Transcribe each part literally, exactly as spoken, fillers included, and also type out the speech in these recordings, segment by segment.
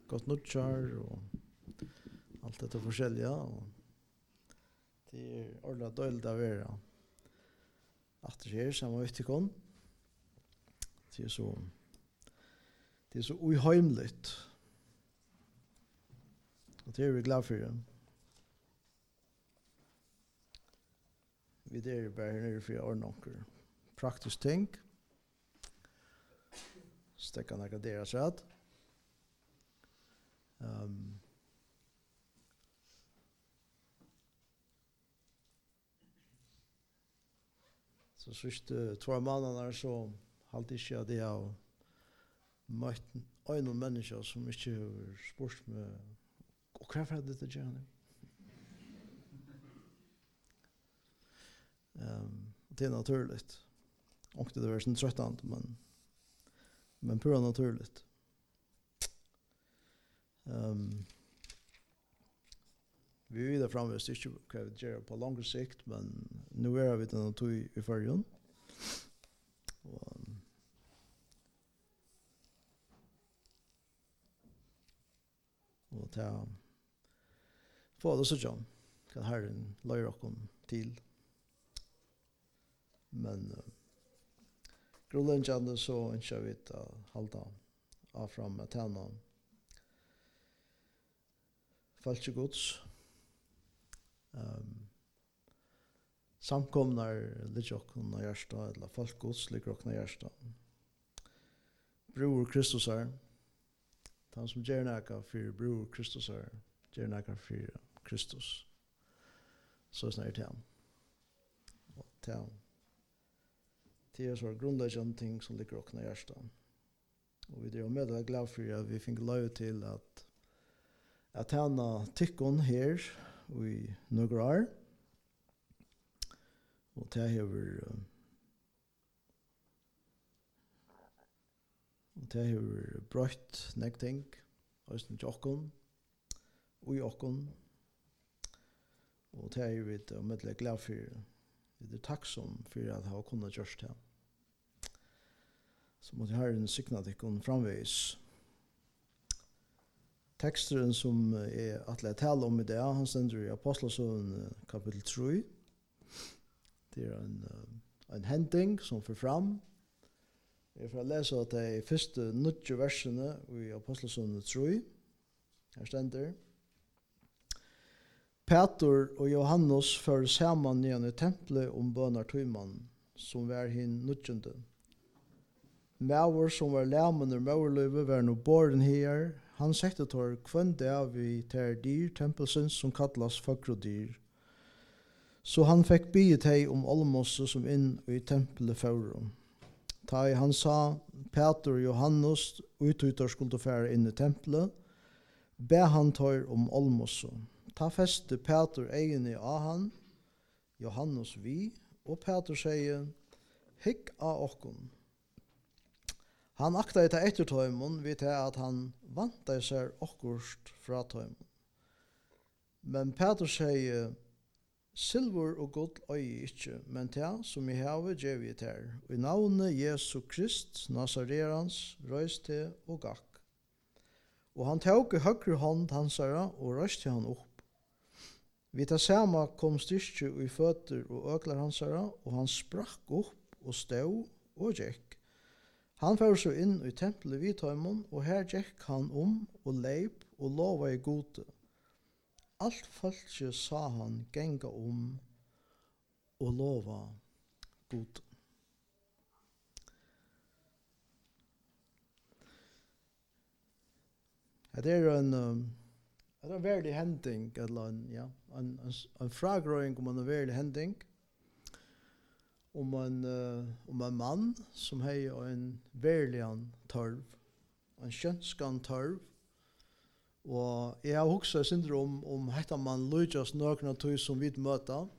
gott nutjar och allt detta forskjelliga och det är ordentligt dåligt av er att det är samma utifrån. Det är så det är så oheimligt. Och det är vi glada för. Vi där bara nere för ordnonker. Praktiskt ting. Stäcka några deras rätt. Um, så sista två månader så halt inte det av mött en människa som inte har spurt med och varför hade det gjort. Um, det är naturligt. Och det är så tröttande men men pura naturligt. Um, vi är vidare framme så inte kan vi göra på längre sikt men nu är vi den tog i förrjun. Och och ta få det så John kan Herren löja oss till. Men uh, grundläggande så inte vi att uh, hålla av fram att tjäna falskgods. Um, samkomnar ligger okna hjärsta eller falskgods ligger okna hjärsta. Bror Kristus är han som gör näka för bror Kristus är gör näka för Kristus. Så snart det han. Och det det är så grundläggande ting som ligger okna hjärsta. Och vi är med och glada för att vi fick lov till att att tjäna tyckon här i några år. Och det här är och det här är brött nekting och sen jockon och jockon. Och det här är vi med och glada för. Det är tacksom för att ha kunnat göra det. Så måste Herren signa tyckon framvis. Texten som är att lära tala om i det, han ständer i Apostlesönen kapitel tre. Det är en, en händing som för fram. Jag får läsa att det är första nio verserna i Apostlesönen tre. Här ständer. Peter och Johannes för samman igen i templet om bönartøyman som var hin nutjende. Maur som var lämmen ur maurlöve var nu borden här. Han sette tor kvönde av i ter dyr tempelsens som kallas fakrodyr. Så han fick bygget hej om almosse som inn i tempelet forum. Ta i han sa Peter og Johannes utbytar skulle fære inn i tempelet. Be han tar om almosse. Ta feste Peter egene av han, Johannes vi, og Peter sier, hikk av okkon. Han akta etter etter tøymon vid til at han vanta seg okkurst fra tøymon. Men Peter sier, silver og guld øye ikke, men til som i havet gjør vi til, og i navnet Jesu Krist, Nazarerans, røys til og gakk. Og han tok i høyre hånd hansara og røste han opp. Vi tar sama kom styrke i føtter og øklar hansara, og han sprakk opp og stod og gikk. Han fører så inn i tempelet vid tøymon, og her gikk han om og leip og lova i gode. Alt folket sa han genga om og lova gode. Det er en, um, det er en verdig hending, eller en, ja, en, en, en fragrøying om en verdig hending, om en, uh, om en mann som har en verdig tørv, en kjønskan tørv, og jeg har også syndrom om hette man lykkes nøkene tøy som vi møter.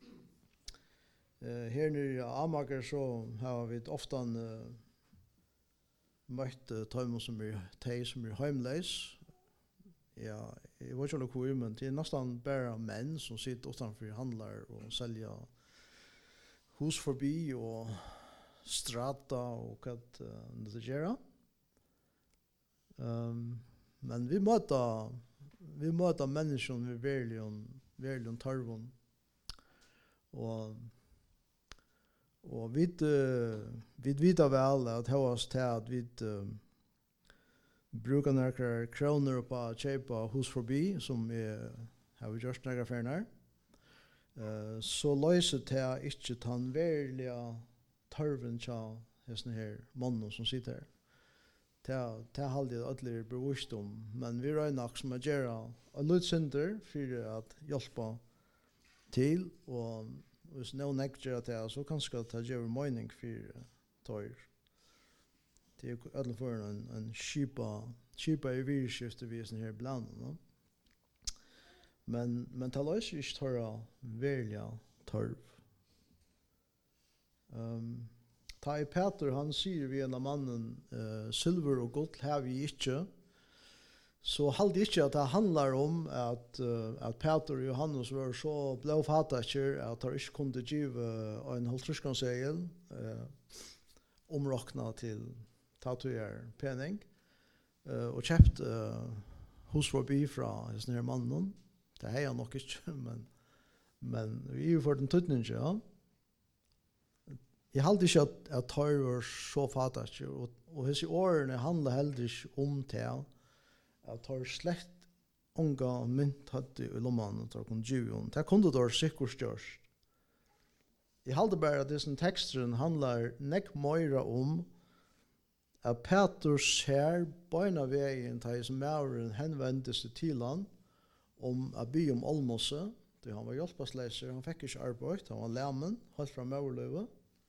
Uh, her nere i Amager så har vi ofte en uh, møtt uh, tøymer som er tøy som er heimleis. Ja, jeg vet ikke hvor, men det er nesten bare menn som sitter utenfor handler og selger hus forbi og strata og hva uh, det gjør. Um, men vi möter vi möter människor med verligen verligen tarvon. Och och vi uh, vi vet väl att hos till att vi uh, brukar några kronor på att köpa hus förbi som är har vi just några affärer. Uh, så löser det inte tan verliga tarven tja hästen här mannen som sitter här. Det det håller jag alla bevisst om, men vi rör nog som att göra en lutcenter för att hjälpa till och hvis någon nekter at det, så kanskje det ta gjøre mening for tøyer. Det er alle for en, en skipa, skipa i virskiftet vi er sånn her blant. No? Men, men det løser ikke tørre velja tørv. Um, ta i Peter, han sier vi en av mannen, uh, silver og gold har vi ikke, så halde ikke at det handlar om at, uh, at Peter og Johannes var så blåfattaker at de ikke kunne give en halvtruskanssegel uh, områkna til tatuer pening uh, og kjøpt uh, hos forbi fra denne mannen. Det har jeg nok ikke, men, men vi er jo for den tøtningen, ja. Jeg halde ikke at, at de var så fattaker, og, og disse årene handler heller ikke om det, at har slett unga mynt hadde i lomman og tar kun djuven. Det kunne da sikkert størst. Jeg halde bare at disse teksten handler nekk møyre om at Peter ser beina veien til som mauren henvendte seg til han om å by om almosse. Det han var hjelpesleser, han fikk ikke arbeid, han var lemmen, holdt fra maurløyve.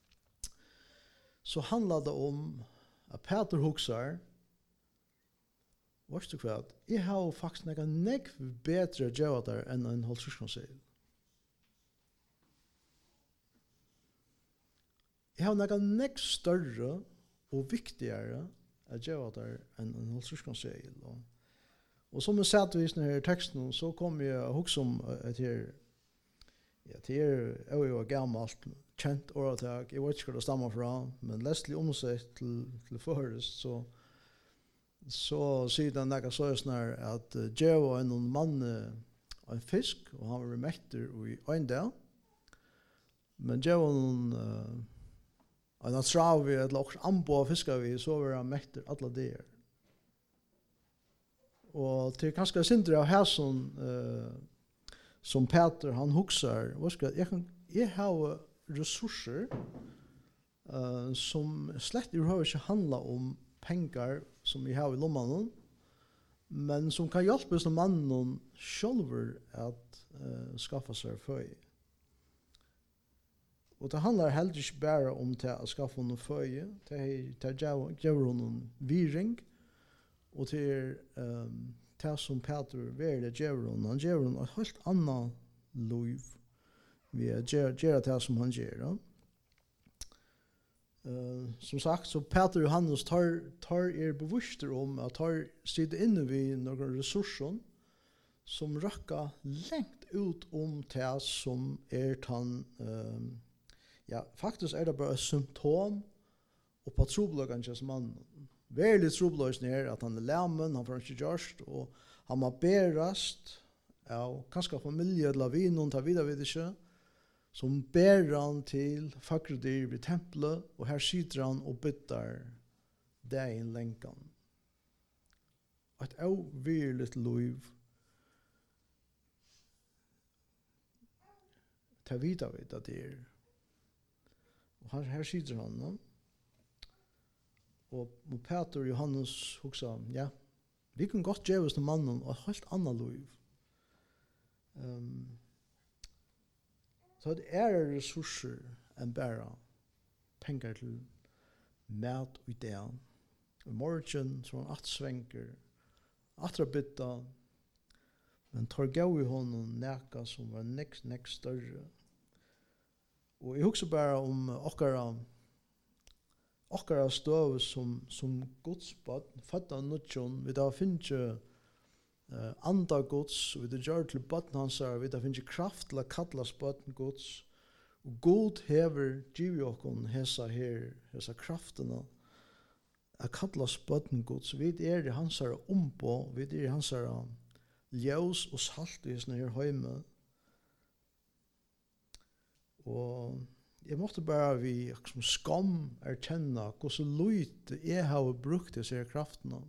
Så handler det om at Peter huksar Varst du kvad? Jeg har faktisk nekka nekv bedre djøvatar enn en halvtruskanssegel. Jeg har nekka nekv større og viktigere djøvatar enn en halvtruskanssegel. Og, og som jeg satt i denne teksten, så kom jeg å huske om et her, ja, det er jo gammalt, kjent åretag, jeg vet ikke hva det stammer fra, men lestelig omsett til, til forrest, så så sier den der så snar at uh, Geo er noen mann uh, en fisk, og han var mekter i en del. Men Geo er noen uh, en atravi, eller også ambo av fiskar vi, så var han mekter alle der. Og til kanskje sindre av hæson uh, som Peter, han huksar, hva skal jeg, kan, jeg har ressurser uh, som slett i røver ikke handler om pengar som vi har i lommanen, men som kan hjelpe som mannen själver att uh, skaffa sig föj. Och det handlar heller inte bara om till att skaffa honom föj, det ger honom viring, och till um, det som Peter väljer ger honom, han ger honom ett helt annat liv vi ger det som han ger. Ja? Uh, som sagt, så Peter og Johannes tar, tar er bevisster om at tar sitter inne vid noen ressurser som rakker lengt ut om det som er tan, uh, ja, faktisk er det bare et symptom og på trobelagen til mannen. Veldig trobelagen er at han er lemmen, han får ikke gjørst, og han må berast av kanskje familie eller vinen, ta videre vid ikke, som ber han til fakredyr vid tempelet, og her sitter han og bytter dagen lenkan. Et avvirligt liv. Ta videre vid at det er. Og her, her sitter han, no? og, og Peter og Johannes hoksa, ja, vi kan godt gjøre oss til mannen og et helt annet liv. Um, Så det er ressurser enn bare penger til mat og ideen. I morgen så er han at svenker, atra bytta, men tar gau i honom neka som var nekst, nekst større. Og jeg husker bare om okkara, okkara støv som, som godsbad, fatta nutjon, vi da finner Uh, andar gods, og vi det gjør til bøtten hans her, vi det finnes kraft til å kallas bøtten gods, og god hever giv jokken hesa her, hesa kraftene, att kalla spötten Guds. Vi är i hans ombo, vi är i hans ljus och salt i sin här hemma. Og jeg måtte bare vi som skam erkjenne hvor så lite jeg har brukt disse kraftene.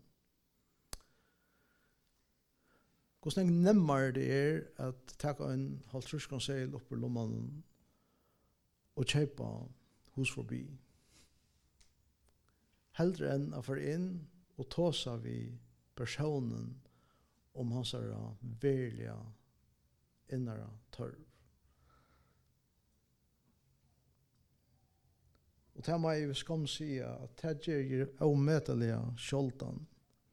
Hvordan nemmere det er at ta en halvtruskonseil opp i lommen og kjøpe hus forbi. Heldre enn å få inn og ta seg vi personen om hans er verlige innere tørv. Og det må jeg skam si at det gjør avmøtelige skjoldan.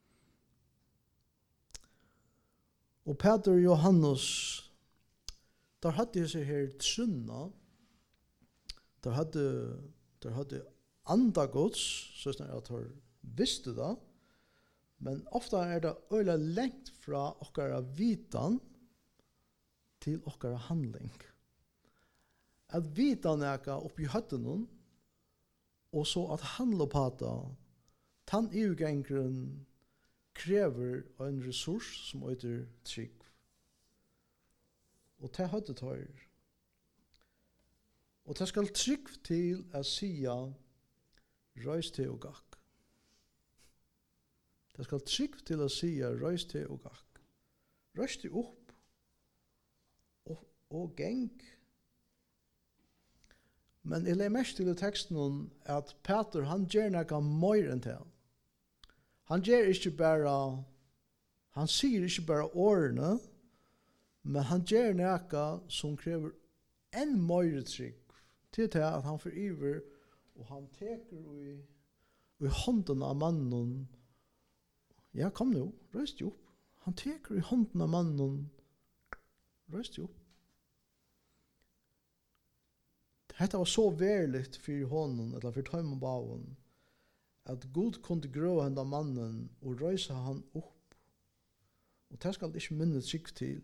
Og Peter og Johannes, der hadde jeg seg her trunna, der hadde, der hadde andagods, så snar at de visste det, men ofta er det øyla lengt fra okkara vitan til okkara handling. At vitan eka oppi høttenen, og så at handla på det, tann EU-gengren krever en ressurs som heter trygg. Og det hadde tar. Og det skal trygg til å sia røys til og gakk. Det skal trygg til å sia røys til og gakk. Røys til opp og, og geng. Men jeg legger mest til i teksten at Peter, han gjør noe mer enn til. Han gjør ikke bare, han sier ikke bare årene, men han gjør noe som krever en mer trygg til til at han får iver, og han teker i, i hånden av mannen. Ja, kom nå, røst jo opp. Han teker i hånden av mannen, røst jo opp. Hetta var så verligt för honom, eller för Tøymon Bavon, at Gud kunde grå henne mannen og røysa han opp. Og det skal ikke minne trygg til.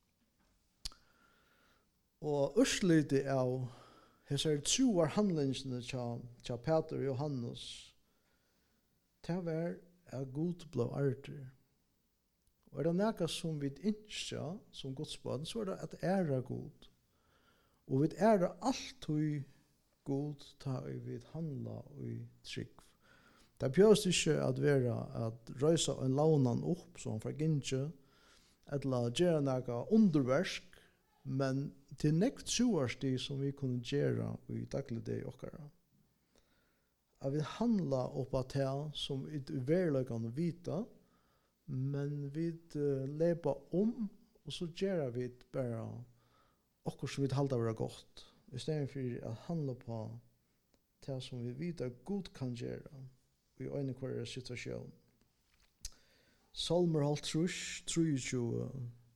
Og urslytet av hesar troar handlingsene tja, tja Peter og Johannes, det var at Gud ble arter. Og er det noe som vi ikke, som godsbarn, så er det at ære Gud. Og vi er det alltid god ta i vi handla i trygg. Det behøves ikke at være at røysa en launan opp som fra Ginje, eller gjøre noe underversk, men til nekt tjoarsti som vi kunne gjøre i daglig det okkara. At vi handla opp av det som vi verleggande vita, men vi lepa om, og så gjør vi bare okkur som vi halda vera gott, i stedet for at handla på det som vi vet at Gud kan gjøre i øyne hver situasjon. Salmer halvtrus, trutjue,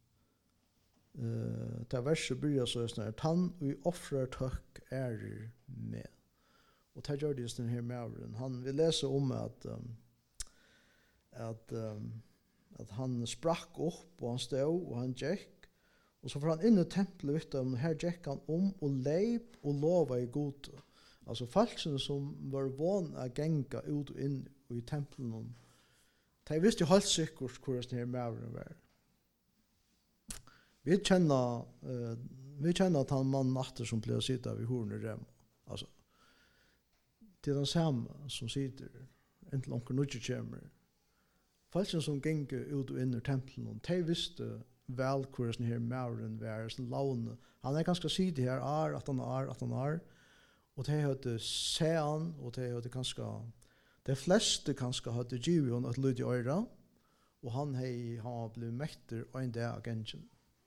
uh, det verset byrja så snart, han vi offrar tøkk ærer med. Og det gjør det just denne mauren. Han vil lese om at, um, at, um, at han sprakk opp, og han stod, og han gikk, og så får han inn i tempelet, vet du, her gikk han om og leip og lova i god. Altså falskene som var van å genga ut og inn i tempelen, de visste jo helt sikkert hvordan denne mauren var. Vi kjenner, uh, vi kjenner at han mannen natter som ble å sitte ved horn i rem. Altså, det er den samme som sitter, inntil onker nødje kommer. Falskene som genga ut og inn i tempelen, de visste vel hvordan her mauren var, laune. Han er ganske sidig her, er, at han er, at han er. Og de hadde se han, og de hadde ganske, de fleste ganske hadde givet han et lyd i øyra, og han hei, han ble mekter og en dag av gengen.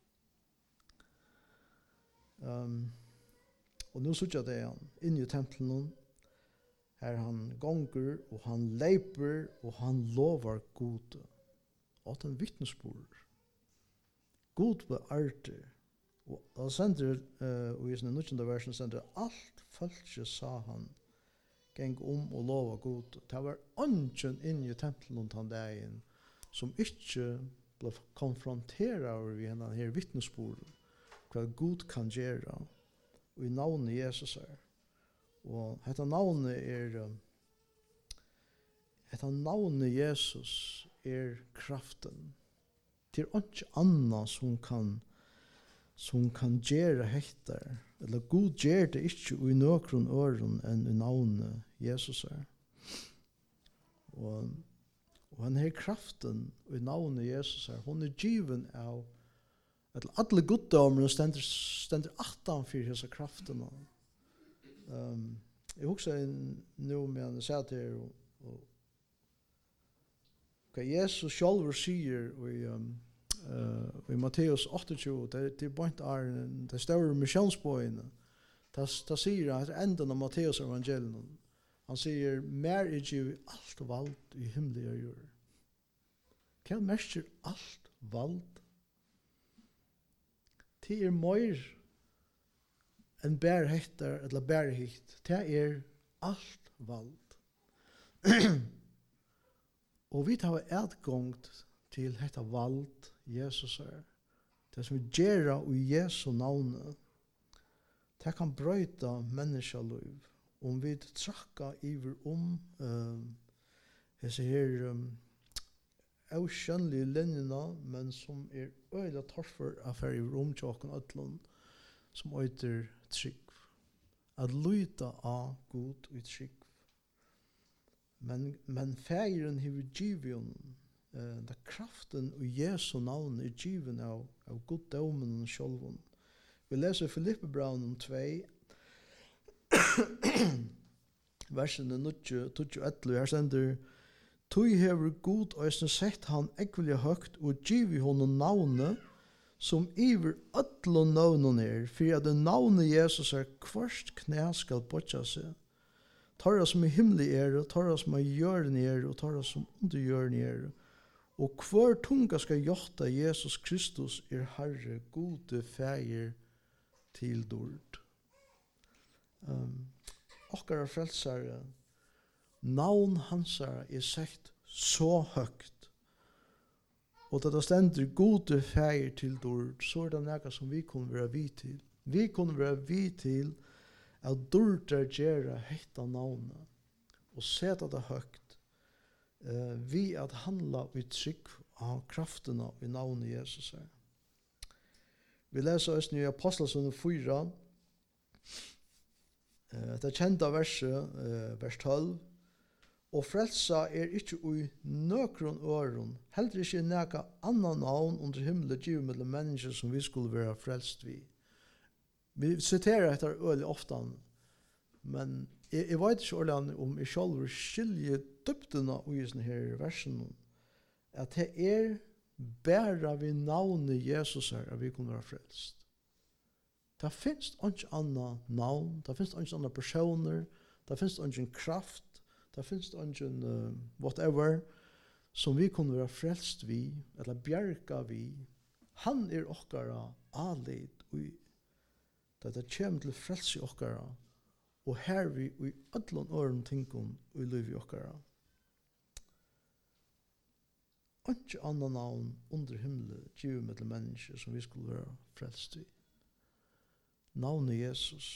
Um, og nå sier jeg det han, inn i tempelen, her han gonger, og han leiper, og han lovar gode. Og at han vittnesbord. God ble arter. Og han sender, uh, og i sin nødvendig versen sender, alt følge sa han, geng om og lova god. Det var ønsken inn i tempelen han dagen, som ikke ble konfronteret over vi henne her vittnesbord, hva God kan gjøre, og i navnet Jesus er. Og dette navnet er, hetta navnet Jesus er kraften. Det er ikke annet som kan som kan gjøre hektar, eller god gjør det ikke i nøkron øren enn i navnet Jesus er. Og, og han har kraften i navnet Jesus er, hun er given av at alle goddomene stender, stender attan for disse kraftene. Um, jeg husker nå med han sa til og, og hva Jesus selv sier i um, Uh, i Matteus tjueåtta, det, det er point er det store missionsbøyene. Det, det sier han etter enden av Matteus evangelium. Han sier, mer er givet alt valgt i himmelig og jord. Hva merker alt valgt? Det er mer enn bare hektar, eller bare hikt. Det er alt valgt. Og vi tar adgångt til dette valgt Jesus er. Det som vi gjør i Jesu navnet, det kan brøyta menneskeliv. Om vi trakka iver om uh, disse her um, avskjønnelige linjene, men som er øyla torfer affær iver om tjokken ødlån, som øyter trygg. At lyta av god og trygg. Men, men feiren hever givet Uh, da kraften og Jesu navn er given av, av goddomen og sjølven. Vi leser Filippebraunen to, versene nine til elleve, her stender, «Tui hever god og sett han ekvelig høgt og givet honom navnet, som iver ødlo navnen er, for at det navnet Jesus er hverst knæ skal bøtja seg. Tarra som i himmelig er, tarra som i hjørn er, og tarra som under hjørn er, og hver tunga skal gjorta Jesus Kristus er Herre, gode feir til dord. Um, okkara frelsare, navn hansara er sagt så høgt, og da det stender gode feir til dord, så er det nega som vi kunne være vi til. Vi kunne være vi til at dordar gjerra heita navnet, og seta det høgt, Uh, vi at handla i trygg av kraftene i navnet Jesus er. Vi leser oss i Apostelsund fyra, uh, det kjente verset, uh, vers tolv, og frelsa er ikke ui nøkron øron, heller ikke neka annan navn under himmelen givet mellom mennesker som vi skulle være frelst vi. Vi citerer etter øyelig ofte, men jeg, jeg vet ikke ordentlig om jeg selv vil skilje dyptene i denne her versen, at det er bare ved navnet Jesus her at vi kunne være frelst. Det finnes ikke annet navn, det finnes ikke andre personer, det finnes ikke kraft, det finnes ikke uh, whatever som vi kunne være frelst vi, eller bjerka vi. Han er okkara alid, og det kommer til frelse okkara, og her vi i ødlån åren tingene og i liv i okkara. Ikke annan navn under himmelen givet med til mennesker som vi skulle være frelst i. Navnet Jesus.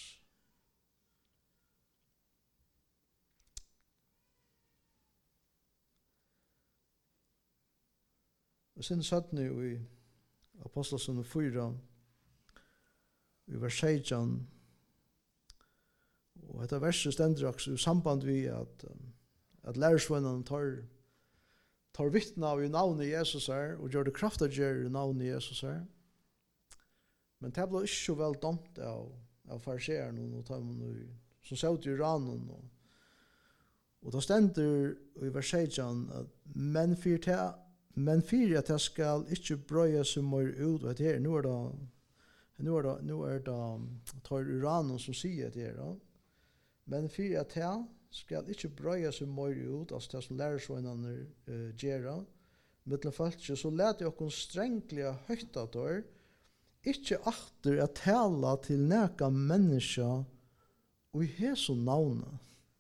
Og sen satt ni i Apostelsund fyra, i vers seksten, og dette verset stender også i samband vi at, at lærersvennene tar, tar vittne av i navnet Jesus her, og gjør det kraftagjør i navnet Jesus her. Men det ble ikke så vel domt av, av fariseerne, og tar man som ser ut i ranen. Og, og da stender i vers seksten at men for det Men fyrir at jeg skal ikke brøye seg mer ut, og det her, nå er det, nå er det, nå er det tar Uranen som sier det her, men fyrir at jeg skal ikke brøye seg mer ut, altså det som lærersvøynene uh, gjør, mittlen folk, så let jeg okkur strenglige høyta dør, ikke akter at tala til neka menneska og i hesu navnet.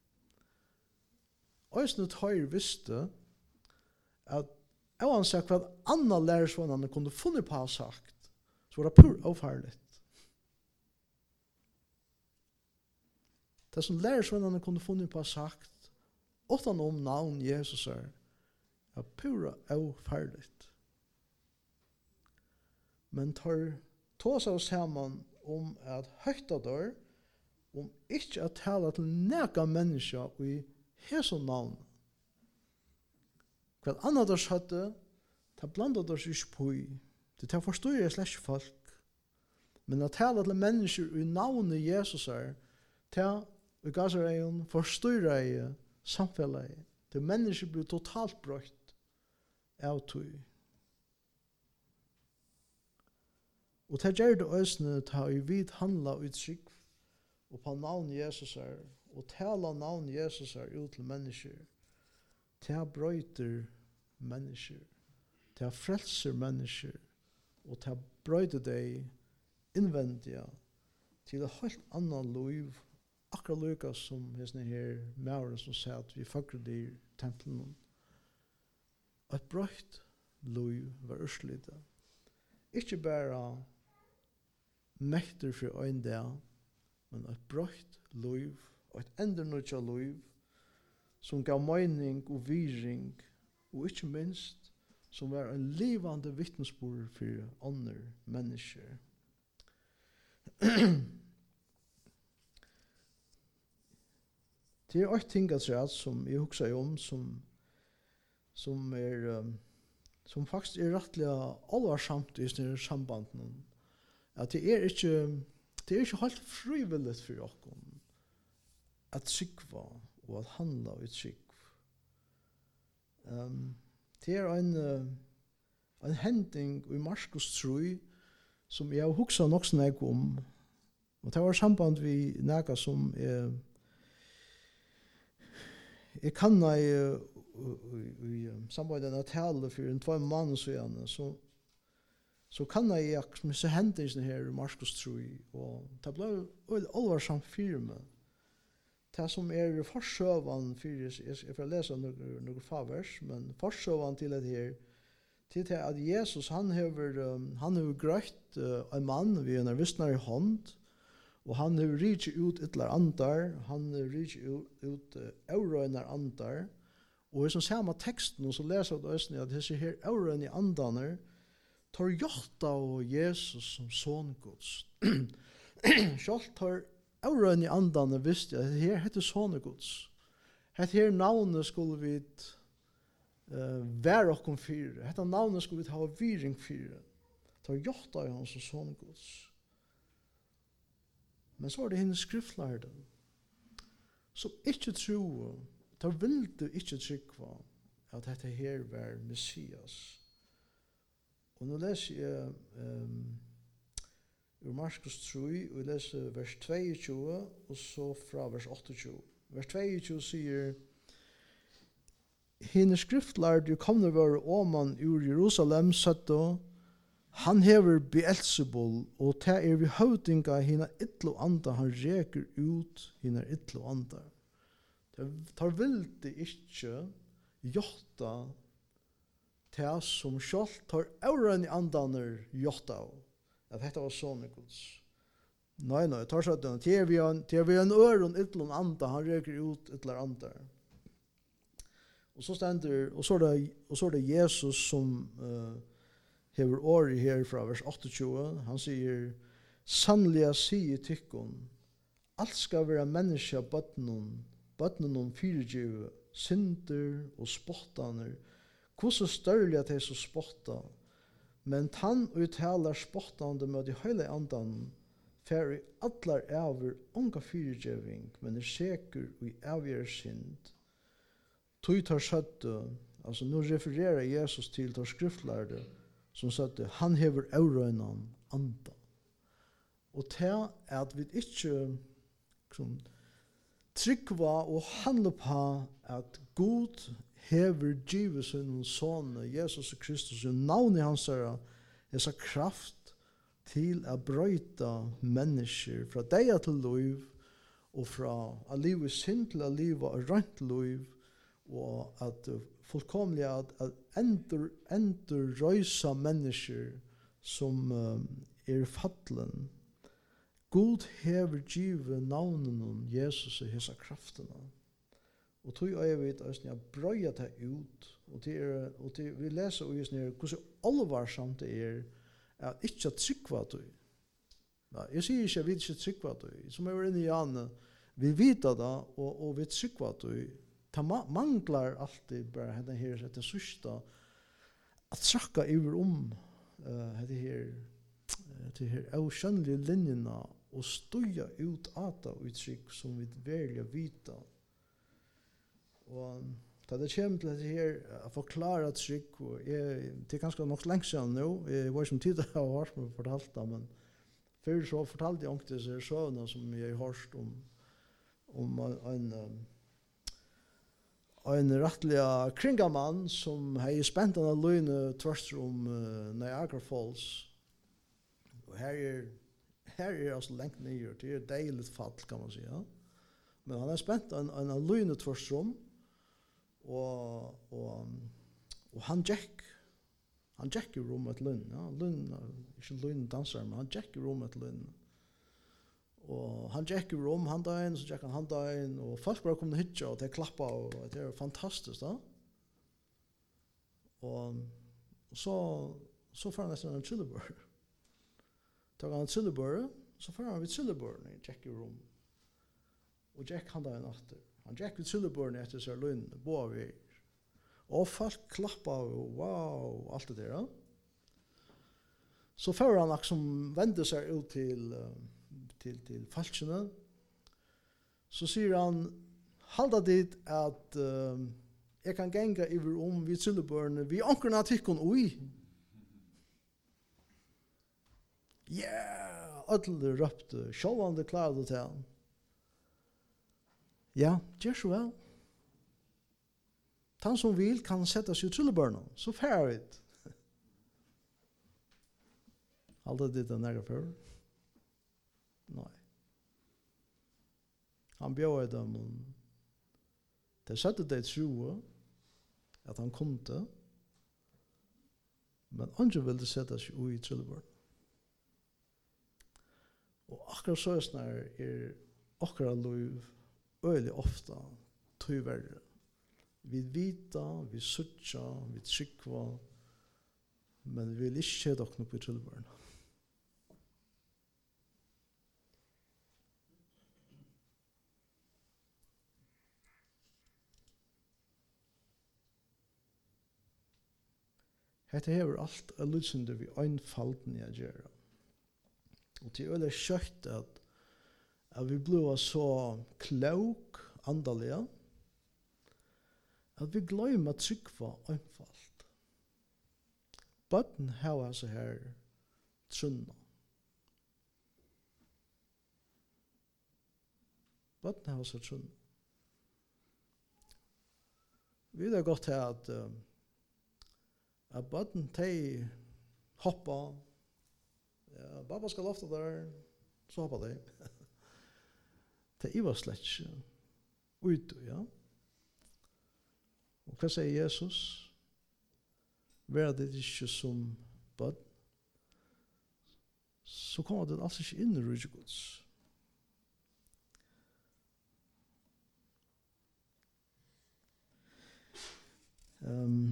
Øysene tar visste at jeg har sagt hva andre lærersvånene kunne funnet på å ha sagt, så var det pur avfarligt. Det som lærersvånene kunne funnet på å ha sagt, utan om navn Jesus er, er pura ofarligt. Men tar tås av sammen om at høyta dør, om ikke at tala til neka menneska i hesson navn. Hva annet dørs høyte, ta blanda dørs ikke på i. Det tar forstår jeg slett ikke folk. Men at tala til mennesker i navnet Jesus er, ta i gasareien forstår jeg samfellet. Til mennesker blir totalt brøtt av tog. Og det gjør det øsne ta i vid handla uttrykk og på navn Jesus er, og tala navn Jesus er ut til mennesker. Det brøyter mennesker. Det frelser mennesker. Og det brøyter deg innvendige til et helt annet liv, akkurat lykka som hesne her mauren som sier at vi fakrer det i tempelen. Et brøyt liv var urslitet. Ikke bare mekter for øyn der, men et brøyt liv, og et endernødja liv, som gav mening og viring, og ikke minst, som var en livande vittnesbord for andre mennesker. Det er et ting at rett som jeg husker om, som, som er um, som faktisk er rettelig alvarsamt i sånne sambanden. At det er ikke, det er ikke helt frivilligt for oss at sykva og at handla ut sykv. Um, det er en, en hending i Marskos tru som jeg har hukset nok snakk om. Og det var samband vi nægget som er jeg kan i, i, i samarbeidet av tale for en två måneder siden, så, så kan jeg ikke misse hendelsene her i Marskos tru, og det ble alvarsamt for meg. Det som er forsøvan for, jeg får lese noen, noen favers, men forsøvan til det her, til det at Jesus, han har, han har grøtt uh, en mann ved en vissnar i hånd, og han har rikket ut ytler andar, han har rikket ut, ut uh, eurøyner andar, og i sånn samme teksten, så leser jeg det at disse her eurøyner andane tar gjort av Jesus som songods. Selv tar eurøyner andane visste at her heter songods. Hette her navnet skulle vi uh, være okkom fyre. Hette navnet skulle vi ha viring fyre. Tar gjort av hans som songods. Men så er det henne skriftlærde, som ikke tror, de ville ikke trykva at dette her var Messias. Og nå leser jeg um, ur Marskos tru, og jeg leser vers tjueto, og så fra vers tjueåtte. Vers tjueto sier, henne skriftlærde kommer være åman ur Jerusalem, søtte, han hever Beelzebul, og ta er vi høvdinga hina ytlo anda, han reker ut hina ytlo anda. Det tar vildi ikkje jotta ta som sjalt tar auren i andaner jotta av, at dette var sånne gods. Nei, nei, tar seg den, til vi er en øron ytlo anda, han reker ut ytlo anda. Og så stender, og så er det, og så er det Jesus som uh, hever året her fra vers tjueåtte. Han sier, sannliga sier tykkon, alt skal være menneska bøtnen, bøtnen fyrirgive, synder og spottaner, hvordan størlig at det er så spotta, men tann uttaler spottande med de høyle andan, fer i atlar over unga fyrirgiving, men er seker i avgjør synd. Tui tar søtte, altså nå refererer Jesus til tar skriftlærde, som søtte, han hever eurøynan anda. Og til at vi ikke liksom, tryggva og handla på at Gud hever givet sin son Jesus Kristus og navnet hans er essa kraft til å brøyta mennesker fra deg til liv og fra å livet sin til å livet rent liv og at fullkomlig at, at endur, endur røysa mennesker som um, er fattelen. God hever givet navnen om Jesus og hessa kraftene. Og tog er vi at brøya det ut, og, til er, og til, vi leser og just nere hvordan alvarsamt det er at ikke at trykva det. Ja, jeg sier ikke at vi ikke trykva det, som er inne i Janne, vi vet det, og, og vi trykva det. Det manglar alltid bare denne her, det sørste, at trakka iver om uh, det her, det her avskjønnelige linjene, og støya ut av det uttrykk som vi velger vita. Og da det kommer til det her, å forklare trykk, og jeg, det er ganske nok lenge siden nå, jeg var som tid har hørt meg fortalt det, men før så fortalte jeg ikke disse søvnene som jeg har hørt om, om en, en, en rettelig kringamann som har spent denne løgnet tvers om uh, Niagara Falls. Og her er, her er altså lengt nye, det er deilig fall, kan man si. Ja? Men han har spent en, en, en løgnet tvers om, og, og, og han gikk, han gikk i rommet løgn, ja? Løgn, ikke løgn danser, men han gikk i rommet løgn. Og han gikk i rom, han da inn, så gikk han han da inn, og folk bare kom til hitja, og det klappa, og det er fantastisk, da. Og så, så får han nesten en trillebør. Tog han en trillebør, så får han vidt trillebøren i gikk i rom. Og gikk han da inn etter. Han gikk vidt trillebøren etter seg løgn, bo av er. Og folk klappa, og wow, alt det der, da. Så får han liksom vende seg ut til... Uh, til til falskene. Så sier han halda dit at uh, jeg kan genga iver om vi trillebørne vi ankerna tikkun ui. Yeah! Alle røpte, sjåvande klarade til han. Ja, gjør så vel. Han som vil kan sette seg i trillebørne, så færre vi. Halda dit er nære før. Nei. Han bjöd dem om det satte det tro at han kunde, men andre ville sette seg i trillebørn. Og akkurat så er er akkurat lov øyelig ofte tyverre. Vi vita, vi sutja, vi trykva, men vi vil ikke se dere på trillebørn. Hetta hevur alt a lúsindi við einfalden i a gera. Og til øyla kjøtt at, at vi blir så klok andalega at vi gløyma trykva einfalt. Bøtten hava så her trunna. Bøtten hava så trunna. Vi er godt her at uh, at bøtten de hoppa. Ja, babba skal ofta der, så hoppa de. Det var slett ikke ute, ja. Og hva sier Jesus? Vær det ikke som bøtten, så kommer det altså ikke inn i rydgjegods. Um,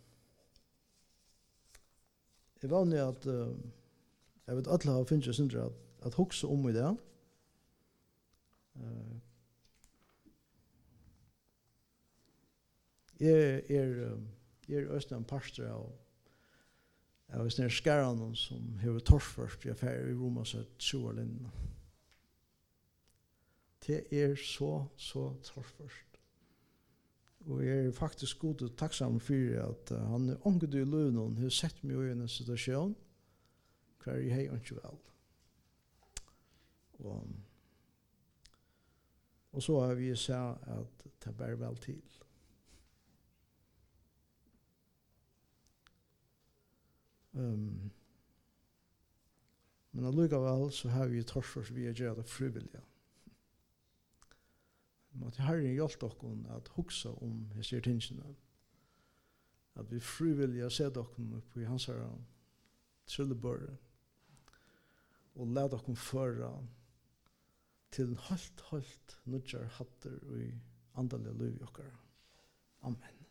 Jeg var vanlig at uh, jeg vet alle har finnet seg at, at hokse om i det. Uh, jeg er, jeg er også en pastor av av en skærene som har torført i affære i Roma så tjoerlinjen. Det er så, så torført. Og jeg er faktisk god og takksam for at uh, han er ångede i lønnen, har sett meg i en situasjon hver jeg har ikke vel. Og, og så har vi sett at det bærer vel til. Um, men allikevel så har vi torskers vi er gjør det frivillige. Måtte Herren hjelpe dere at hukse om disse tingene. At vi frivillige ser dere på hans her trillebøret og la dere føre til en helt, helt nødger hatter i andalige liv i okkara. Amen.